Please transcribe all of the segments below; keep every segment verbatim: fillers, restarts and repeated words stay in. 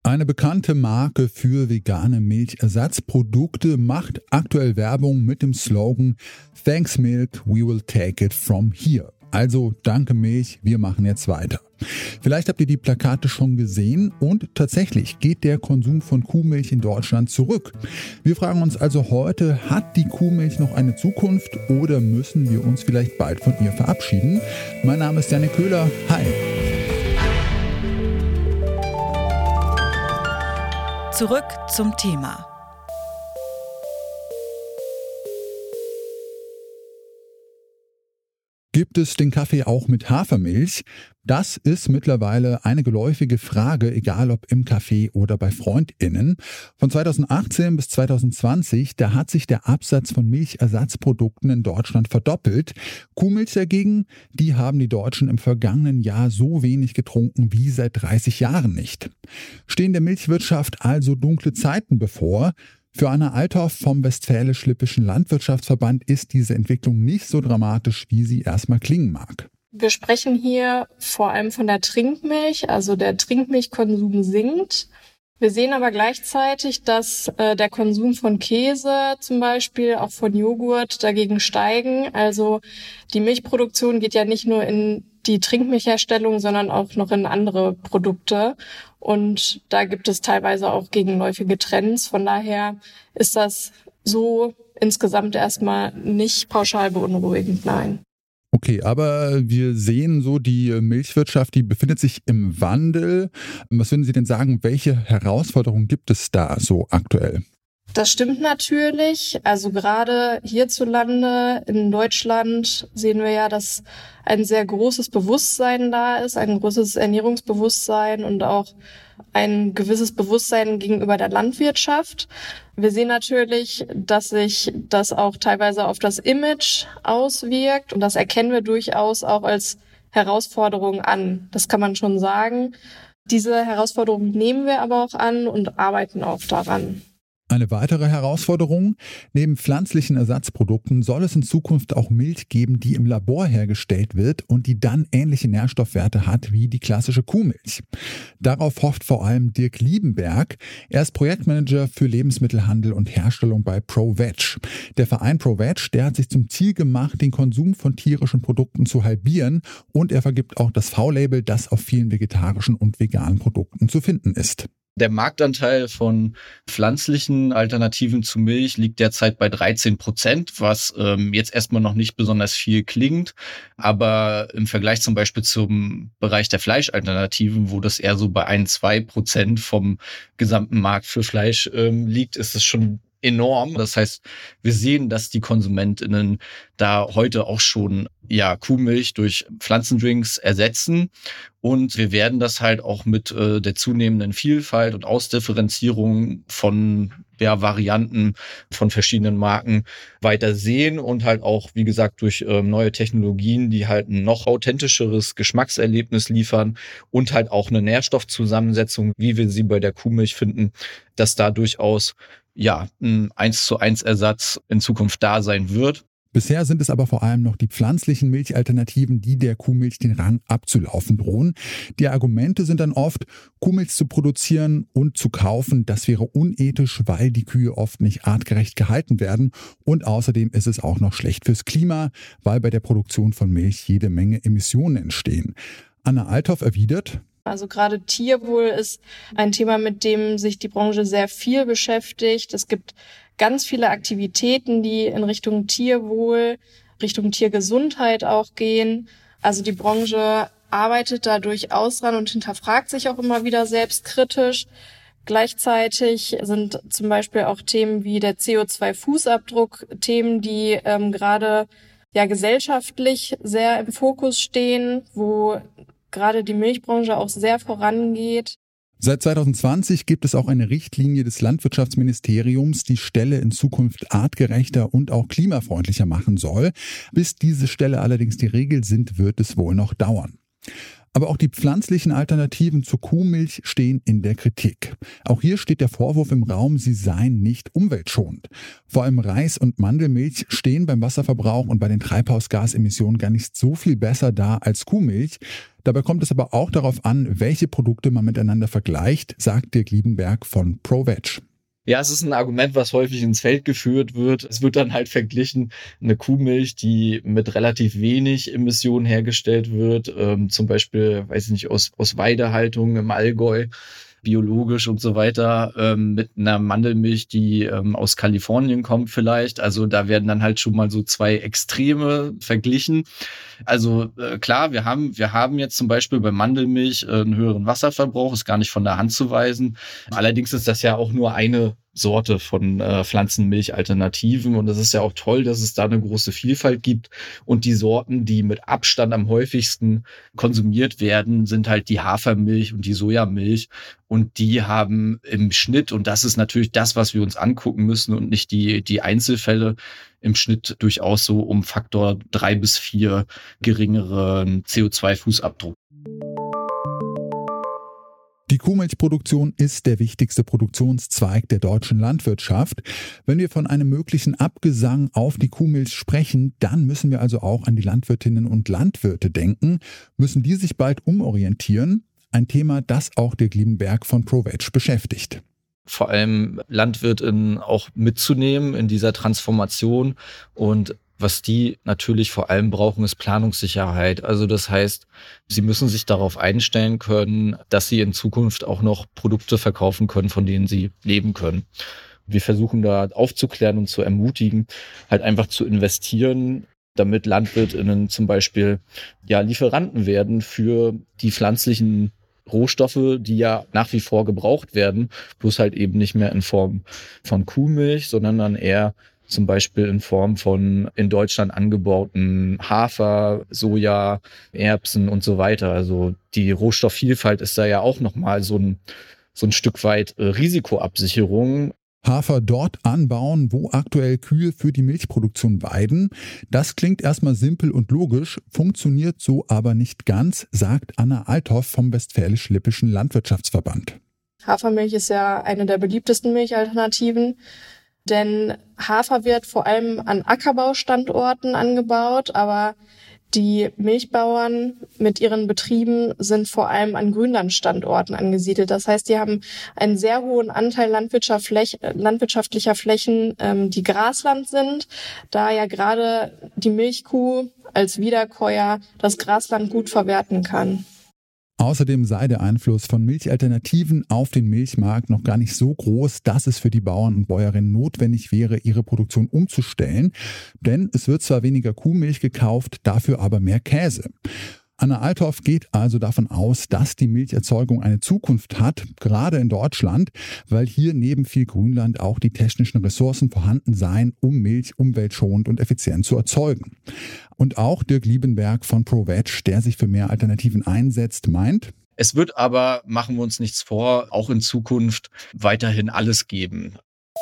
Eine bekannte Marke für vegane Milchersatzprodukte macht aktuell Werbung mit dem Slogan "Thanks Milk, we will take it from here". Also danke Milch, wir machen jetzt weiter. Vielleicht habt ihr die Plakate schon gesehen und tatsächlich geht der Konsum von Kuhmilch in Deutschland zurück. Wir fragen uns also heute, hat die Kuhmilch noch eine Zukunft oder müssen wir uns vielleicht bald von ihr verabschieden? Mein Name ist Janik Köhler. Hi. Zurück zum Thema. Gibt es den Kaffee auch mit Hafermilch? Das ist mittlerweile eine geläufige Frage, egal ob im Café oder bei FreundInnen. Von zweitausendachtzehn bis zweitausendzwanzig, da hat sich der Absatz von Milchersatzprodukten in Deutschland verdoppelt. Kuhmilch dagegen, die haben die Deutschen im vergangenen Jahr so wenig getrunken wie seit dreißig Jahren nicht. Stehen der Milchwirtschaft also dunkle Zeiten bevor? Für Anna Althoff vom Westfälisch-Lippischen Landwirtschaftsverband ist diese Entwicklung nicht so dramatisch, wie sie erstmal klingen mag. Wir sprechen hier vor allem von der Trinkmilch, also der Trinkmilchkonsum sinkt. Wir sehen aber gleichzeitig, dass äh, der Konsum von Käse zum Beispiel, auch von Joghurt dagegen steigen. Also die Milchproduktion geht ja nicht nur in die Trinkmilchherstellung, sondern auch noch in andere Produkte. Und da gibt es teilweise auch gegenläufige Trends. Von daher ist das so insgesamt erstmal nicht pauschal beunruhigend, nein. Okay, aber wir sehen so, die Milchwirtschaft, die befindet sich im Wandel. Was würden Sie denn sagen, welche Herausforderungen gibt es da so aktuell? Das stimmt natürlich. Also gerade hierzulande in Deutschland sehen wir ja, dass ein sehr großes Bewusstsein da ist, ein großes Ernährungsbewusstsein und auch ein gewisses Bewusstsein gegenüber der Landwirtschaft. Wir sehen natürlich, dass sich das auch teilweise auf das Image auswirkt und das erkennen wir durchaus auch als Herausforderung an. Das kann man schon sagen. Diese Herausforderung nehmen wir aber auch an und arbeiten auch daran. Eine weitere Herausforderung: Neben pflanzlichen Ersatzprodukten soll es in Zukunft auch Milch geben, die im Labor hergestellt wird und die dann ähnliche Nährstoffwerte hat wie die klassische Kuhmilch. Darauf hofft vor allem Dirk Liebenberg. Er ist Projektmanager für Lebensmittelhandel und Herstellung bei ProVeg. Der Verein ProVeg, der hat sich zum Ziel gemacht, den Konsum von tierischen Produkten zu halbieren, und er vergibt auch das V-Label, das auf vielen vegetarischen und veganen Produkten zu finden ist. Der Marktanteil von pflanzlichen Alternativen zu Milch liegt derzeit bei dreizehn Prozent, was ähm, jetzt erstmal noch nicht besonders viel klingt. Aber im Vergleich zum Beispiel zum Bereich der Fleischalternativen, wo das eher so bei ein bis zwei Prozent vom gesamten Markt für Fleisch ähm, liegt, ist es schon enorm. Das heißt, wir sehen, dass die KonsumentInnen da heute auch schon ja Kuhmilch durch Pflanzendrinks ersetzen. Und wir werden das halt auch mit äh, der zunehmenden Vielfalt und Ausdifferenzierung von ja, Varianten von verschiedenen Marken weiter sehen und halt auch, wie gesagt, durch ähm, neue Technologien, die halt ein noch authentischeres Geschmackserlebnis liefern und halt auch eine Nährstoffzusammensetzung, wie wir sie bei der Kuhmilch finden, dass da durchaus ja ein eins zu eins Ersatz in Zukunft da sein wird. Bisher sind es aber vor allem noch die pflanzlichen Milchalternativen, die der Kuhmilch den Rang abzulaufen drohen. Die Argumente sind dann oft, Kuhmilch zu produzieren und zu kaufen, das wäre unethisch, weil die Kühe oft nicht artgerecht gehalten werden. Und außerdem ist es auch noch schlecht fürs Klima, weil bei der Produktion von Milch jede Menge Emissionen entstehen. Anna Althoff erwidert: Also gerade Tierwohl ist ein Thema, mit dem sich die Branche sehr viel beschäftigt. Es gibt ganz viele Aktivitäten, die in Richtung Tierwohl, Richtung Tiergesundheit auch gehen. Also die Branche arbeitet da durchaus dran und hinterfragt sich auch immer wieder selbstkritisch. Gleichzeitig sind zum Beispiel auch Themen wie der C O zwei Fußabdruck Themen, die ähm, gerade ja gesellschaftlich sehr im Fokus stehen, wo gerade die Milchbranche auch sehr vorangeht. Seit zweitausendzwanzig gibt es auch eine Richtlinie des Landwirtschaftsministeriums, die Ställe in Zukunft artgerechter und auch klimafreundlicher machen soll. Bis diese Ställe allerdings die Regel sind, wird es wohl noch dauern. Aber auch die pflanzlichen Alternativen zur Kuhmilch stehen in der Kritik. Auch hier steht der Vorwurf im Raum, sie seien nicht umweltschonend. Vor allem Reis- und Mandelmilch stehen beim Wasserverbrauch und bei den Treibhausgasemissionen gar nicht so viel besser da als Kuhmilch. Dabei kommt es aber auch darauf an, welche Produkte man miteinander vergleicht, sagt Dirk Liebenberg von ProVeg. Ja, es ist ein Argument, was häufig ins Feld geführt wird. Es wird dann halt verglichen, eine Kuhmilch, die mit relativ wenig Emissionen hergestellt wird, ähm, zum Beispiel, weiß ich nicht, aus, aus Weidehaltung im Allgäu, biologisch und so weiter, ähm, mit einer Mandelmilch, die ähm, aus Kalifornien kommt vielleicht. Also da werden dann halt schon mal so zwei Extreme verglichen. Also äh, klar, wir haben, wir haben jetzt zum Beispiel bei Mandelmilch äh, einen höheren Wasserverbrauch, ist gar nicht von der Hand zu weisen. Allerdings ist das ja auch nur eine Sorte von äh, Pflanzenmilchalternativen und es ist ja auch toll, dass es da eine große Vielfalt gibt und die Sorten, die mit Abstand am häufigsten konsumiert werden, sind halt die Hafermilch und die Sojamilch und die haben im Schnitt, und das ist natürlich das, was wir uns angucken müssen und nicht die, die Einzelfälle, im Schnitt durchaus so um Faktor drei bis vier geringeren C O zwei Fußabdruck. Die Kuhmilchproduktion ist der wichtigste Produktionszweig der deutschen Landwirtschaft. Wenn wir von einem möglichen Abgesang auf die Kuhmilch sprechen, dann müssen wir also auch an die Landwirtinnen und Landwirte denken. Müssen die sich bald umorientieren? Ein Thema, das auch Dirk Liebenberg von ProVeg beschäftigt. Vor allem LandwirtInnen auch mitzunehmen in dieser Transformation. Und was die natürlich vor allem brauchen, ist Planungssicherheit. Also das heißt, sie müssen sich darauf einstellen können, dass sie in Zukunft auch noch Produkte verkaufen können, von denen sie leben können. Wir versuchen da aufzuklären und zu ermutigen, halt einfach zu investieren, damit LandwirtInnen zum Beispiel ja Lieferanten werden für die pflanzlichen Rohstoffe, die ja nach wie vor gebraucht werden, bloß halt eben nicht mehr in Form von Kuhmilch, sondern dann eher zum Beispiel in Form von in Deutschland angebauten Hafer, Soja, Erbsen und so weiter. Also die Rohstoffvielfalt ist da ja auch nochmal so ein, so ein Stück weit äh, Risikoabsicherung. Hafer dort anbauen, wo aktuell Kühe für die Milchproduktion weiden. Das klingt erstmal simpel und logisch, funktioniert so aber nicht ganz, sagt Anna Althoff vom Westfälisch-Lippischen Landwirtschaftsverband. Hafermilch ist ja eine der beliebtesten Milchalternativen, denn Hafer wird vor allem an Ackerbaustandorten angebaut, aber die Milchbauern mit ihren Betrieben sind vor allem an Grünlandstandorten angesiedelt. Das heißt, die haben einen sehr hohen Anteil landwirtschaftlicher Flächen, die Grasland sind, da ja gerade die Milchkuh als Wiederkäuer das Grasland gut verwerten kann. Außerdem sei der Einfluss von Milchalternativen auf den Milchmarkt noch gar nicht so groß, dass es für die Bauern und Bäuerinnen notwendig wäre, ihre Produktion umzustellen. Denn es wird zwar weniger Kuhmilch gekauft, dafür aber mehr Käse. Anna Althoff geht also davon aus, dass die Milcherzeugung eine Zukunft hat, gerade in Deutschland, weil hier neben viel Grünland auch die technischen Ressourcen vorhanden seien, um Milch umweltschonend und effizient zu erzeugen. Und auch Dirk Liebenberg von ProVeg, der sich für mehr Alternativen einsetzt, meint: Es wird aber, machen wir uns nichts vor, auch in Zukunft weiterhin alles geben.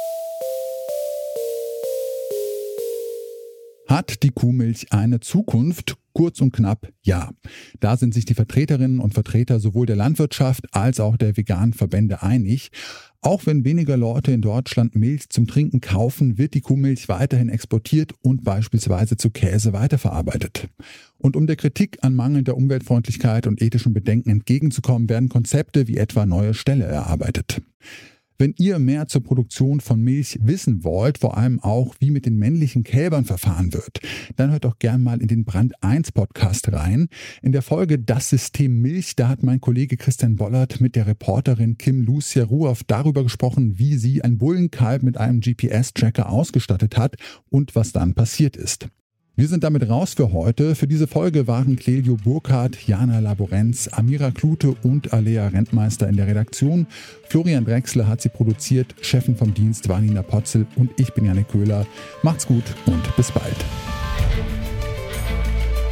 Hat die Kuhmilch eine Zukunft? Kurz und knapp, ja. Da sind sich die Vertreterinnen und Vertreter sowohl der Landwirtschaft als auch der veganen Verbände einig. Auch wenn weniger Leute in Deutschland Milch zum Trinken kaufen, wird die Kuhmilch weiterhin exportiert und beispielsweise zu Käse weiterverarbeitet. Und um der Kritik an mangelnder Umweltfreundlichkeit und ethischen Bedenken entgegenzukommen, werden Konzepte wie etwa neue Ställe erarbeitet. Wenn ihr mehr zur Produktion von Milch wissen wollt, vor allem auch, wie mit den männlichen Kälbern verfahren wird, dann hört doch gern mal in den Brand eins Podcast rein. In der Folge Das System Milch, da hat mein Kollege Christian Bollert mit der Reporterin Kim Lucia Ruoff darüber gesprochen, wie sie ein Bullenkalb mit einem G P S-Tracker ausgestattet hat und was dann passiert ist. Wir sind damit raus für heute. Für diese Folge waren Clelio Burkhardt, Jana Laborenz, Amira Klute und Alea Rentmeister in der Redaktion. Florian Drechsler hat sie produziert, Chefin vom Dienst war Nina Potzel und ich bin Janik Köhler. Macht's gut und bis bald.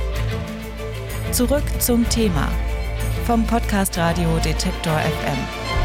Zurück zum Thema vom Podcast Radio Detektor F M.